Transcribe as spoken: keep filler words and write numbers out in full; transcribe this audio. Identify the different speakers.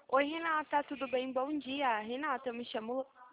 Speaker 1: Oi, Renata, tudo bem? Bom dia. Renata, eu me chamo